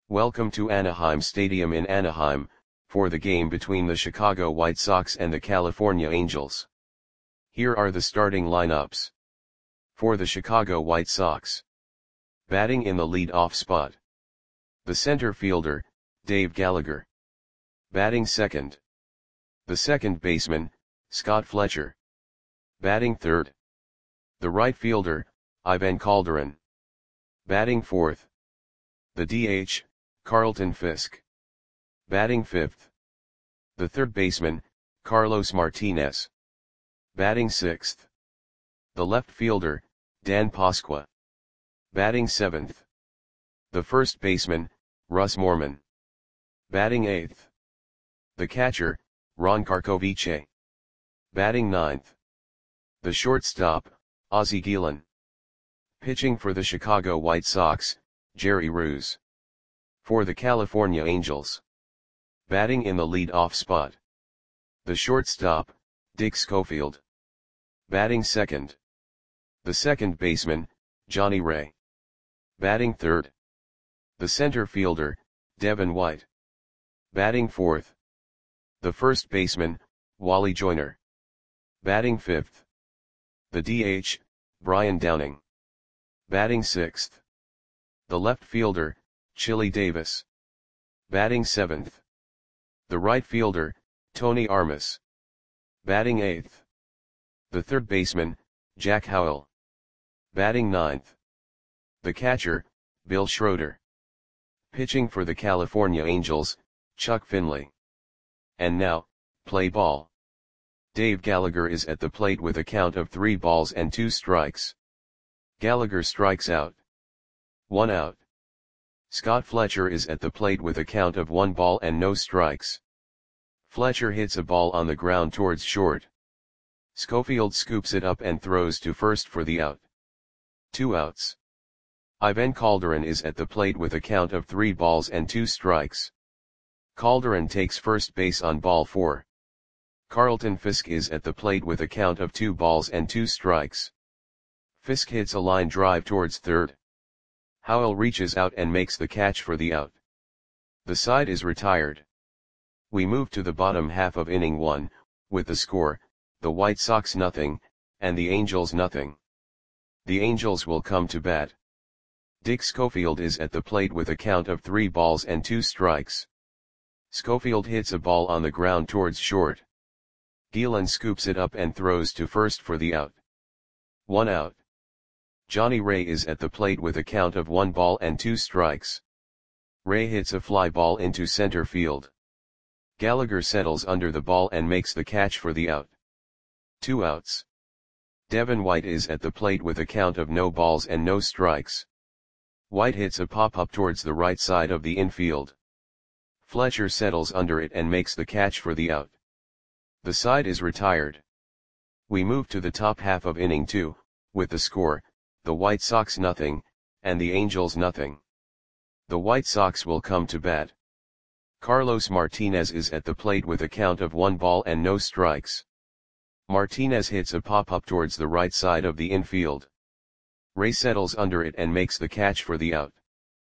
Welcome to Anaheim Stadium in Anaheim, for the game between the Chicago White Sox and the California Angels. Here are the starting lineups. For the Chicago White Sox. Batting in the lead-off spot. The center fielder, Dave Gallagher. Batting second. The second baseman, Scott Fletcher. Batting third. The right fielder, Ivan Calderon. Batting fourth. The DH, Carlton Fisk. Batting fifth. The third baseman, Carlos Martinez. Batting sixth. The left fielder, Dan Pasqua. Batting seventh. The first baseman, Russ Morman. Batting eighth. The catcher, Ron Karkovice. Batting ninth. The shortstop, Ozzie Guillen. Pitching for the Chicago White Sox, Jerry Ruse. For the California Angels. Batting in the lead-off spot. The shortstop, Dick Schofield. Batting second. The second baseman, Johnny Ray. Batting third. The center fielder, Devin White. Batting fourth. The first baseman, Wally Joyner. Batting fifth. The DH, Brian Downing. Batting sixth. The left fielder, Chili Davis. Batting seventh. The right fielder, Tony Armas. Batting eighth. The third baseman, Jack Howell. Batting ninth. The catcher, Bill Schroeder. Pitching for the California Angels, Chuck Finley. And now, play ball. Dave Gallagher is at the plate with a count of 3 balls and 2 strikes. Gallagher strikes out. 1 out. Scott Fletcher is at the plate with a count of 1 ball and no strikes. Fletcher hits a ball on the ground towards short. Schofield scoops it up and throws to first for the out. 2 outs. Ivan Calderon is at the plate with a count of 3 balls and 2 strikes. Calderon takes first base on ball 4. Carlton Fisk is at the plate with a count of 2 balls and 2 strikes. Fisk hits a line drive towards third. Howell reaches out and makes the catch for the out. The side is retired. We move to the bottom half of inning 1, with the score, the White Sox nothing, and the Angels nothing. The Angels will come to bat. Dick Schofield is at the plate with a count of 3 balls and 2 strikes. Schofield hits a ball on the ground towards short. Guillen scoops it up and throws to first for the out. 1 out. Johnny Ray is at the plate with a count of 1 ball and 2 strikes. Ray hits a fly ball into center field. Gallagher settles under the ball and makes the catch for the out. 2 outs. Devin White is at the plate with a count of no balls and no strikes. White hits a pop-up towards the right side of the infield. Fletcher settles under it and makes the catch for the out. The side is retired. We move to the top half of inning 2, with the score, the White Sox nothing, and the Angels nothing. The White Sox will come to bat. Carlos Martinez is at the plate with a count of 1 ball and no strikes. Martinez hits a pop-up towards the right side of the infield. Ray settles under it and makes the catch for the out.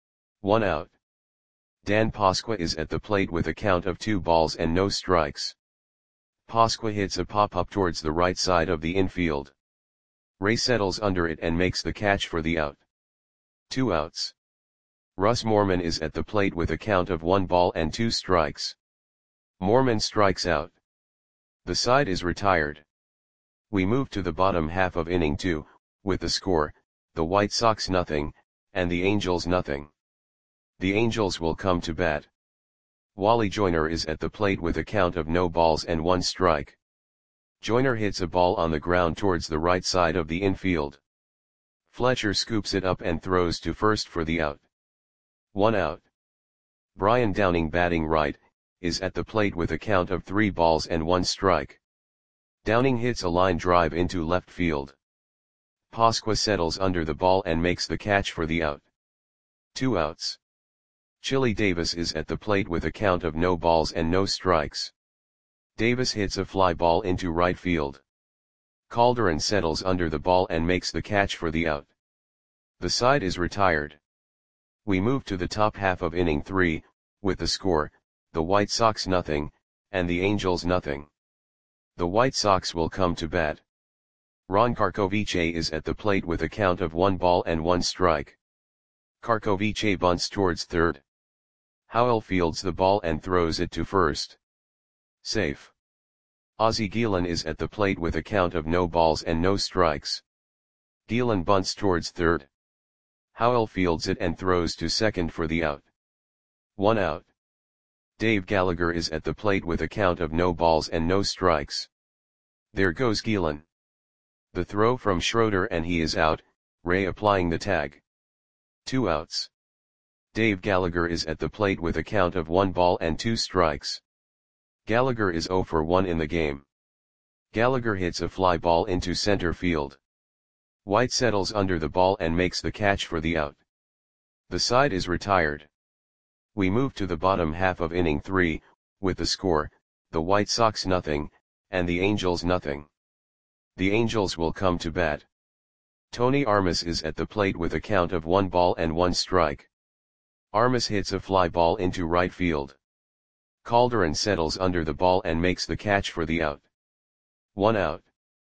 1 out. Dan Pasqua is at the plate with a count of 2 balls and no strikes. Pasqua hits a pop-up towards the right side of the infield. Ray settles under it and makes the catch for the out. 2 outs. Russ Morman is at the plate with a count of 1 ball and 2 strikes. Morman strikes out. The side is retired. We move to the bottom half of inning 2, with the score, the White Sox nothing, and the Angels nothing. The Angels will come to bat. Wally Joyner is at the plate with a count of no balls and 1 strike. Joyner hits a ball on the ground towards the right side of the infield. Fletcher scoops it up and throws to first for the out. 1 out. Brian Downing, batting right, is at the plate with a count of 3 balls and 1 strike. Downing hits a line drive into left field. Pasqua settles under the ball and makes the catch for the out. 2 outs. Chili Davis is at the plate with a count of no balls and no strikes. Davis hits a fly ball into right field. Calderon settles under the ball and makes the catch for the out. The side is retired. We move to the top half of inning 3, with the score, the White Sox nothing, and the Angels nothing. The White Sox will come to bat. Ron Karkovice is at the plate with a count of 1-1 strike. Karkovice bunts towards third. Howell fields the ball and throws it to first. Safe. Ozzie Guillen is at the plate with a count of no balls and no strikes. Guillen bunts towards third. Howell fields it and throws to second for the out. 1 out. Dave Gallagher is at the plate with a count of no balls and no strikes. There goes Guillen. The throw from Schroeder and he is out, Ray applying the tag. 2 outs. Dave Gallagher is at the plate with a count of 1 ball and 2 strikes. Gallagher is 0 for 1 in the game. Gallagher hits a fly ball into center field. White settles under the ball and makes the catch for the out. The side is retired. We move to the bottom half of inning 3, with the score, the White Sox nothing, and the Angels nothing. The Angels will come to bat. Tony Armas is at the plate with a count of 1-1 strike. Armas hits a fly ball into right field. Calderon settles under the ball and makes the catch for the out. 1 out.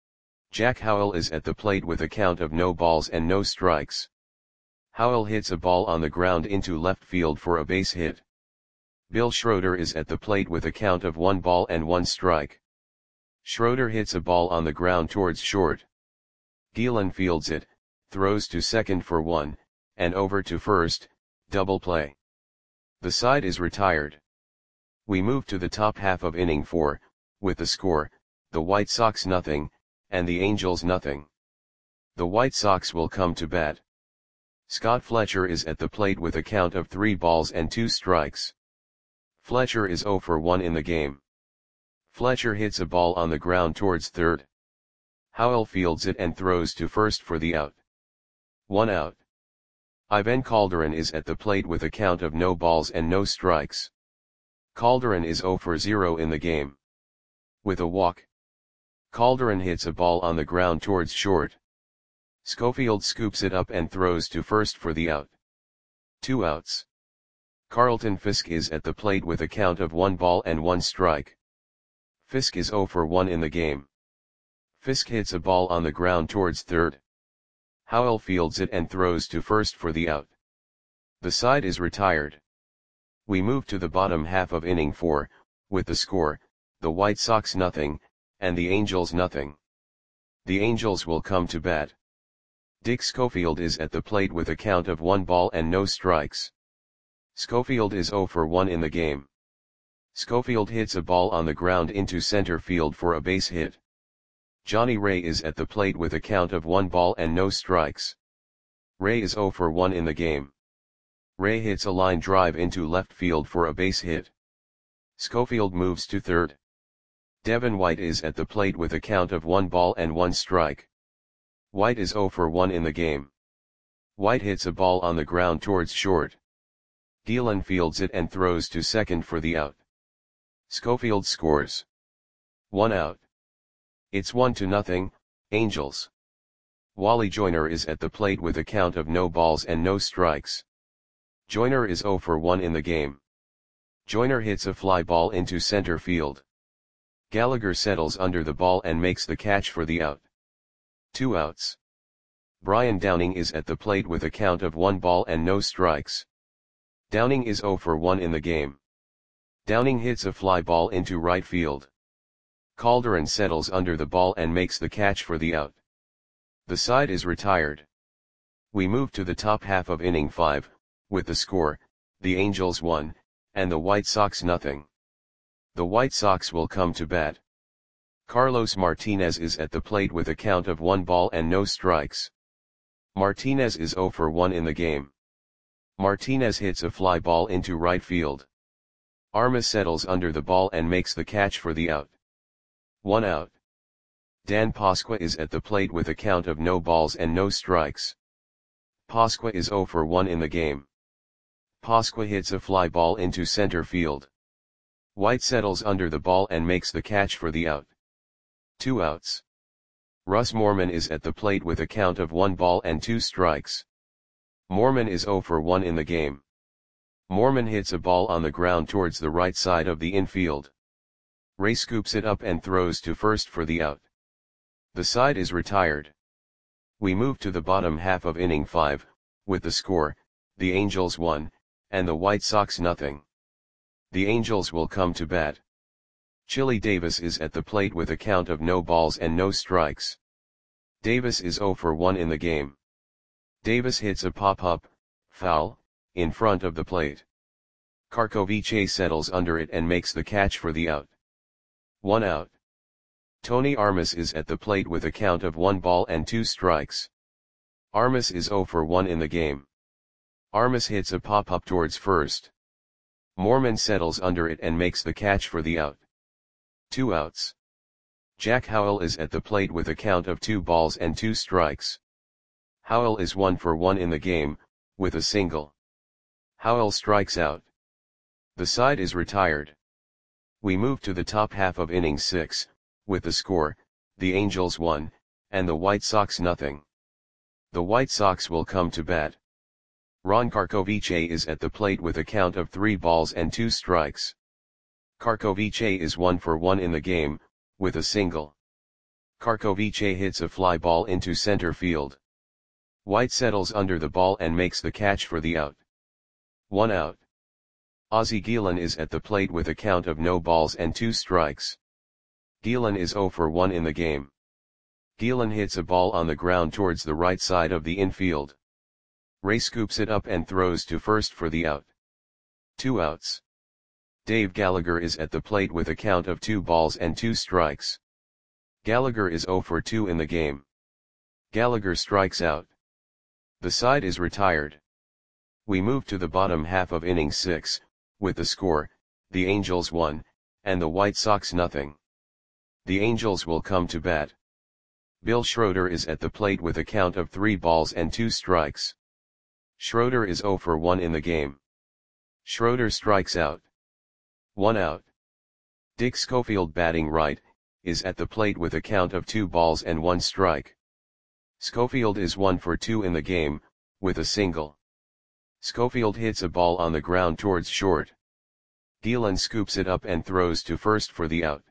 Jack Howell is at the plate with a count of no balls and no strikes. Howell hits a ball on the ground into left field for a base hit. Bill Schroeder is at the plate with a count of 1-1 strike. Schroeder hits a ball on the ground towards short. Guillen fields it, throws to second for 1, and over to first, double play. The side is retired. We move to the top half of inning 4, with the score, the White Sox nothing, and the Angels nothing. The White Sox will come to bat. Scott Fletcher is at the plate with a count of 3 balls and 2 strikes. Fletcher is 0 for 1 in the game. Fletcher hits a ball on the ground towards third. Howell fields it and throws to first for the out. 1 out. Ivan Calderon is at the plate with a count of no balls and no strikes. Calderon is 0 for 0 in the game. With a walk. Calderon hits a ball on the ground towards short. Schofield scoops it up and throws to first for the out. 2 outs. Carlton Fisk is at the plate with a count of 1-1 strike. Fisk is 0 for 1 in the game. Fisk hits a ball on the ground towards third. Howell fields it and throws to first for the out. The side is retired. We move to the bottom half of inning 4, with the score, the White Sox nothing, and the Angels nothing. The Angels will come to bat. Dick Schofield is at the plate with a count of 1 ball and no strikes. Schofield is 0 for 1 in the game. Schofield hits a ball on the ground into center field for a base hit. Johnny Ray is at the plate with a count of 1 ball and no strikes. Ray is 0 for 1 in the game. Ray hits a line drive into left field for a base hit. Schofield moves to third. Devin White is at the plate with a count of 1 ball and 1 strike. White is 0 for 1 in the game. White hits a ball on the ground towards short. Guillen fields it and throws to second for the out. Schofield scores. 1 out. It's 1-0, Angels. Wally Joyner is at the plate with a count of no balls and no strikes. Joyner is 0 for 1 in the game. Joyner hits a fly ball into center field. Gallagher settles under the ball and makes the catch for the out. 2 outs. Brian Downing is at the plate with a count of 1 ball and no strikes. Downing is 0 for 1 in the game. Downing hits a fly ball into right field. Calderon settles under the ball and makes the catch for the out. The side is retired. We move to the top half of inning 5, with the score, the Angels 1, and the White Sox nothing. The White Sox will come to bat. Carlos Martinez is at the plate with a count of 1 ball and no strikes. Martinez is 0 for 1 in the game. Martinez hits a fly ball into right field. Armas settles under the ball and makes the catch for the out. 1 out. Dan Pasqua is at the plate with a count of no balls and no strikes. Pasqua is 0 for 1 in the game. Pasqua hits a fly ball into center field. White settles under the ball and makes the catch for the out. 2 outs. Russ Morman is at the plate with a count of 1 ball and 2 strikes. Moorman is 0 for 1 in the game. Moorman hits a ball on the ground towards the right side of the infield. Ray scoops it up and throws to first for the out. The side is retired. We move to the bottom half of inning 5, with the score, the Angels 1, and the White Sox nothing. The Angels will come to bat. Chili Davis is at the plate with a count of no balls and no strikes. Davis is 0 for 1 in the game. Davis hits a pop-up, foul, in front of the plate. Karkovice settles under it and makes the catch for the out. 1 out. Tony Armas is at the plate with a count of 1 ball and 2 strikes. Armas is 0 for 1 in the game. Armas hits a pop-up towards first. Moorman settles under it and makes the catch for the out. 2 outs. Jack Howell is at the plate with a count of 2 balls and 2 strikes. Howell is 1 for 1 in the game, with a single. Howell strikes out. The side is retired. We move to the top half of inning 6, with the score, the Angels 1, and the White Sox nothing. The White Sox will come to bat. Ron Karkovice is at the plate with a count of 3 balls and 2 strikes. Karkovice is 1 for 1 in the game, with a single. Karkovice hits a fly ball into center field. White settles under the ball and makes the catch for the out. 1 out. Ozzie Guillen is at the plate with a count of no balls and 2 strikes. Guillen is 0 for 1 in the game. Guillen hits a ball on the ground towards the right side of the infield. Ray scoops it up and throws to first for the out. 2 outs. Dave Gallagher is at the plate with a count of 2 balls and 2 strikes. Gallagher is 0 for 2 in the game. Gallagher strikes out. The side is retired. We move to the bottom half of inning 6, with the score, the Angels 1, and the White Sox nothing. The Angels will come to bat. Bill Schroeder is at the plate with a count of 3 balls and 2 strikes. Schroeder is 0 for 1 in the game. Schroeder strikes out. 1 out. Dick Schofield, batting right, is at the plate with a count of 2 balls and 1 strike. Schofield is 1 for 2 in the game, with a single. Schofield hits a ball on the ground towards short. Guillen scoops it up and throws to first for the out.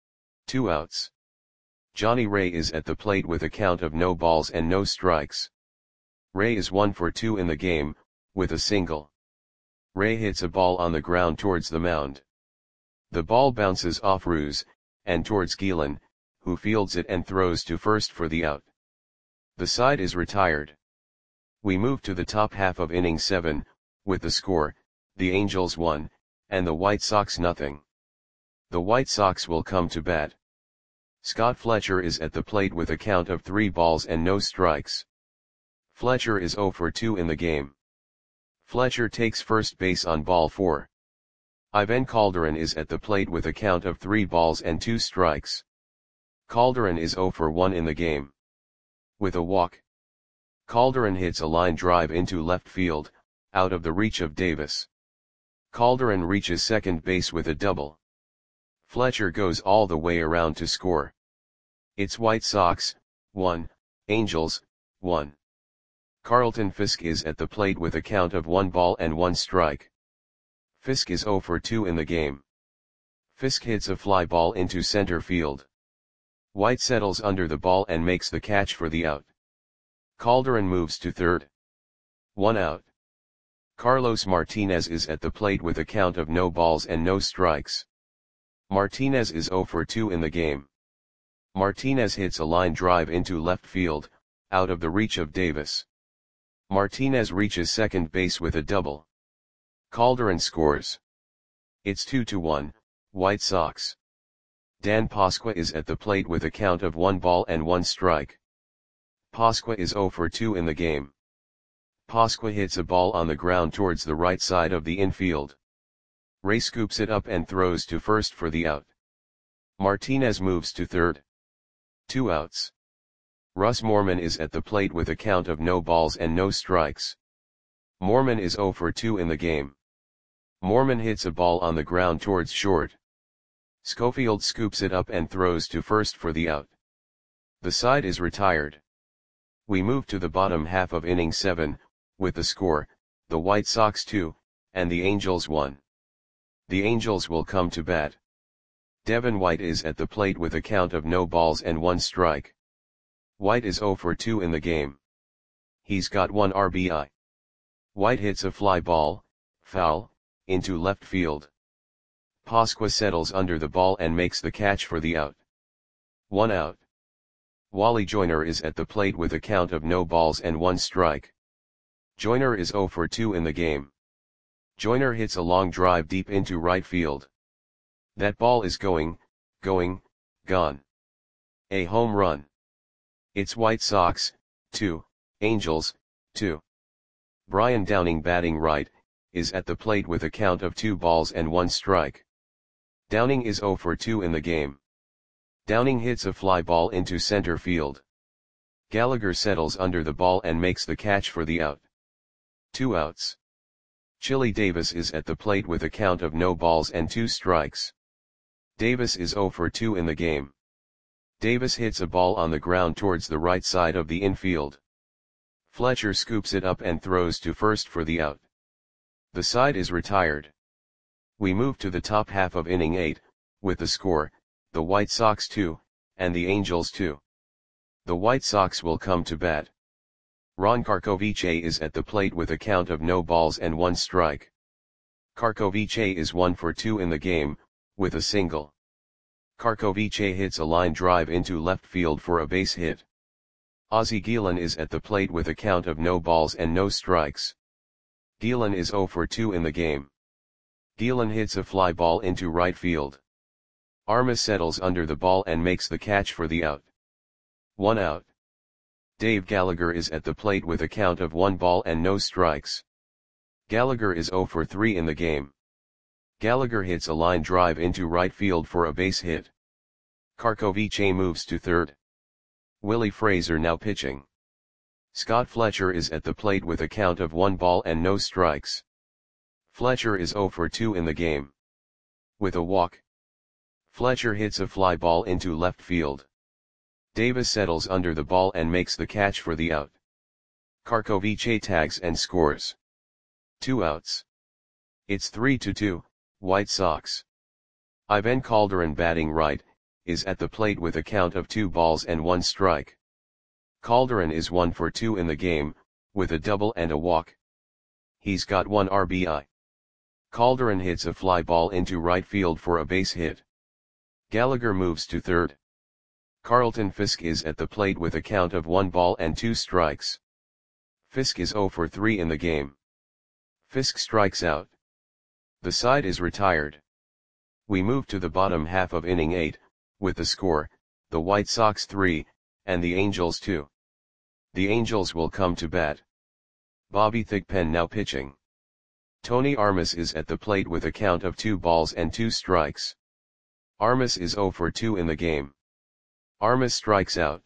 2 outs. Johnny Ray is at the plate with a count of no balls and no strikes. Ray is 1 for 2 in the game, with a single. Ray hits a ball on the ground towards the mound. The ball bounces off Ruse, and towards Guillen, who fields it and throws to first for the out. The side is retired. We move to the top half of inning 7, with the score, the Angels 1, and the White Sox nothing. The White Sox will come to bat. Scott Fletcher is at the plate with a count of 3 balls and no strikes. Fletcher is 0 for 2 in the game. Fletcher takes first base on ball 4. Ivan Calderon is at the plate with a count of 3 balls and 2 strikes. Calderon is 0 for 1 in the game. With a walk. Calderon hits a line drive into left field, out of the reach of Davis. Calderon reaches second base with a double. Fletcher goes all the way around to score. It's White Sox, 1, Angels, 1. Carlton Fisk is at the plate with a count of 1 ball and 1 strike. Fisk is 0 for 2 in the game. Fisk hits a fly ball into center field. White settles under the ball and makes the catch for the out. Calderon moves to third. 1 out. Carlos Martinez is at the plate with a count of no balls and no strikes. Martinez is 0 for 2 in the game. Martinez hits a line drive into left field, out of the reach of Davis. Martinez reaches second base with a double. Calderon scores. It's 2-1, White Sox. Dan Pasqua is at the plate with a count of 1 ball and 1 strike. Pasqua is 0 for 2 in the game. Pasqua hits a ball on the ground towards the right side of the infield. Ray scoops it up and throws to first for the out. Martinez moves to third. 2 outs. Russ Moorman is at the plate with a count of no balls and no strikes. Moorman is 0 for 2 in the game. Moorman hits a ball on the ground towards short. Schofield scoops it up and throws to first for the out. The side is retired. We move to the bottom half of inning 7, with the score, the White Sox 2, and the Angels 1. The Angels will come to bat. Devin White is at the plate with a count of no balls and 1 strike. White is 0 for 2 in the game. He's got 1 RBI. White hits a fly ball, foul, into left field. Pasqua settles under the ball and makes the catch for the out. 1 out. Wally Joyner is at the plate with a count of no balls and 1 strike. Joyner is 0 for 2 in the game. Joyner hits a long drive deep into right field. That ball is gone. A home run. It's White Sox, 2, Angels, 2. Brian Downing batting right, is at the plate with a count of 2 balls and 1 strike. Downing is 0 for 2 in the game. Downing hits a fly ball into center field. Gallagher settles under the ball and makes the catch for the out. 2 outs. Chili Davis is at the plate with a count of no balls and 2 strikes. Davis is 0 for 2 in the game. Davis hits a ball on the ground towards the right side of the infield. Fletcher scoops it up and throws to first for the out. The side is retired. We move to the top half of inning 8, with the score, the White Sox 2, and the Angels 2. The White Sox will come to bat. Ron Karkovice is at the plate with a count of no balls and 1 strike. Karkovice is 1 for 2 in the game, with a single. Karkovice hits a line drive into left field for a base hit. Ozzie Guillen is at the plate with a count of no balls and no strikes. Guillen is 0 for 2 in the game. Guillen hits a fly ball into right field. Armas settles under the ball and makes the catch for the out. 1 out. Dave Gallagher is at the plate with a count of 1 ball and no strikes. Gallagher is 0 for 3 in the game. Gallagher hits a line drive into right field for a base hit. Karkovice moves to third. Willie Fraser now pitching. Scott Fletcher is at the plate with a count of 1 ball and no strikes. Fletcher is 0 for 2 in the game. With a walk. Fletcher hits a fly ball into left field. Davis settles under the ball and makes the catch for the out. Karkovice tags and scores. 2 outs. It's 3-2, White Sox. Ivan Calderon batting right, is at the plate with a count of 2 balls and 1 strike. Calderon is 1 for 2 in the game, with a double and a walk. He's got 1 RBI. Calderon hits a fly ball into right field for a base hit. Gallagher moves to third. Carlton Fisk is at the plate with a count of 1 ball and 2 strikes. Fisk is 0 for 3 in the game. Fisk strikes out. The side is retired. We move to the bottom half of inning 8, with the score, the White Sox 3, and the Angels 2. The Angels will come to bat. Bobby Thigpen now pitching. Tony Armas is at the plate with a count of 2 balls and 2 strikes. Armas is 0 for 2 in the game. Armas strikes out.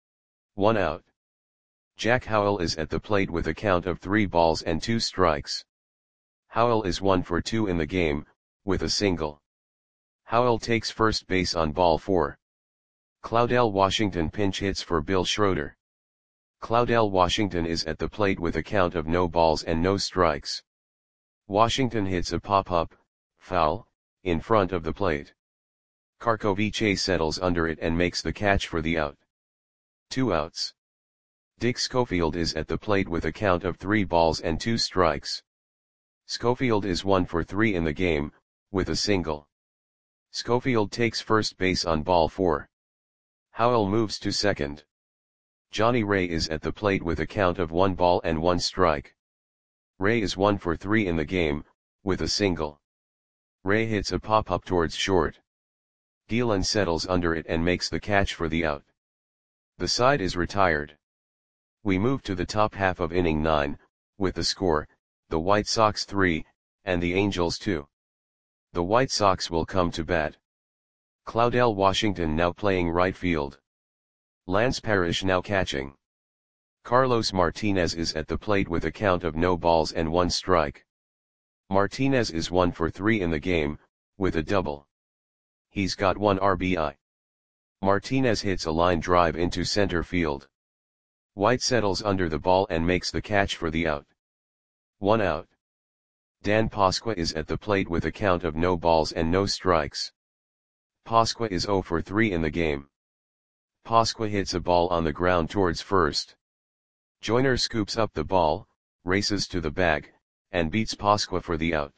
1 out. Jack Howell is at the plate with a count of 3 balls and 2 strikes. Howell is 1 for 2 in the game, with a single. Howell takes first base on ball 4. Claudell Washington pinch hits for Bill Schroeder. Claudell Washington is at the plate with a count of no balls and no strikes. Washington hits a pop-up, foul, in front of the plate. Karkovice settles under it and makes the catch for the out. 2 outs. Dick Schofield is at the plate with a count of 3 balls and 2 strikes. Schofield is 1 for 3 in the game, with a single. Schofield takes first base on ball 4. Howell moves to second. Johnny Ray is at the plate with a count of 1 ball and 1 strike. Ray is 1 for 3 in the game, with a single. Ray hits a pop-up towards short. Guillen settles under it and makes the catch for the out. The side is retired. We move to the top half of inning 9, with the score, the White Sox 3, and the Angels 2. The White Sox will come to bat. Claudell Washington now playing right field. Lance Parrish now catching. Carlos Martinez is at the plate with a count of no balls and 1 strike. Martinez is 1 for 3 in the game, with a double. He's got 1 RBI. Martinez hits a line drive into center field. White settles under the ball and makes the catch for the out. 1 out. Dan Pasqua is at the plate with a count of no balls and no strikes. Pasqua is 0 for 3 in the game. Pasqua hits a ball on the ground towards first. Joyner scoops up the ball, races to the bag, and beats Pasqua for the out.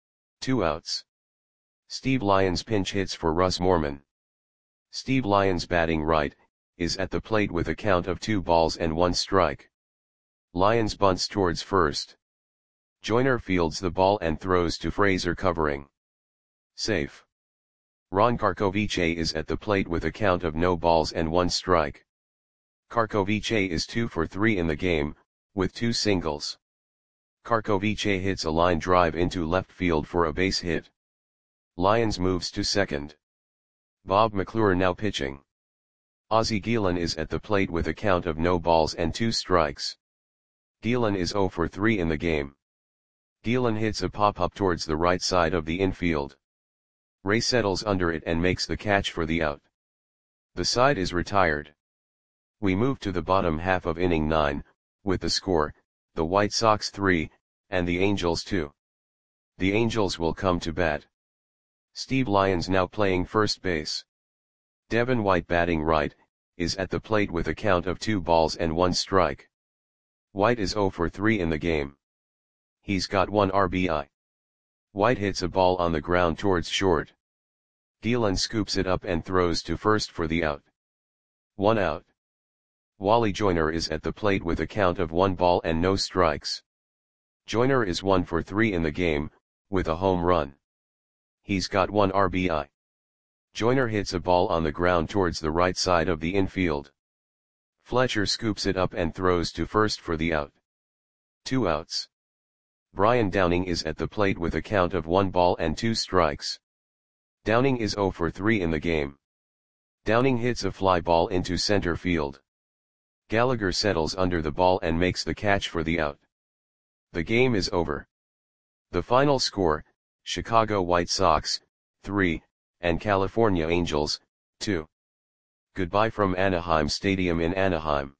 2 outs. Steve Lyons pinch hits for Russ Morman. Steve Lyons, batting right, is at the plate with a count of 2 balls and 1 strike. Lyons bunts towards first. Joyner fields the ball and throws to Fraser, covering. Safe. Ron Karkovice is at the plate with a count of no balls and 1 strike. Karkovice is 2 for 3 in the game, with 2 singles. Karkovice hits a line drive into left field for a base hit. Lyons moves to second. Bob McClure now pitching. Ozzie Guillen is at the plate with a count of no balls and 2 strikes. Guillen is 0 for 3 in the game. Guillen hits a pop-up towards the right side of the infield. Ray settles under it and makes the catch for the out. The side is retired. We move to the bottom half of inning 9, with the score, the White Sox 3, and the Angels 2. The Angels will come to bat. Steve Lyons now playing first base. Devin White, batting right, is at the plate with a count of 2 balls and 1 strike. White is 0 for 3 in the game. He's got 1 RBI. White hits a ball on the ground towards short. Guillen scoops it up and throws to first for the out. 1 out. Wally Joyner is at the plate with a count of 1 ball and no strikes. Joyner is 1 for 3 in the game, with a home run. He's got 1 RBI. Joyner hits a ball on the ground towards the right side of the infield. Fletcher scoops it up and throws to first for the out. 2 outs. Brian Downing is at the plate with a count of 1 ball and 2 strikes. Downing is 0 for 3 in the game. Downing hits a fly ball into center field. Gallagher settles under the ball and makes the catch for the out. The game is over. The final score, Chicago White Sox, 3, and California Angels, 2. Goodbye from Anaheim Stadium in Anaheim.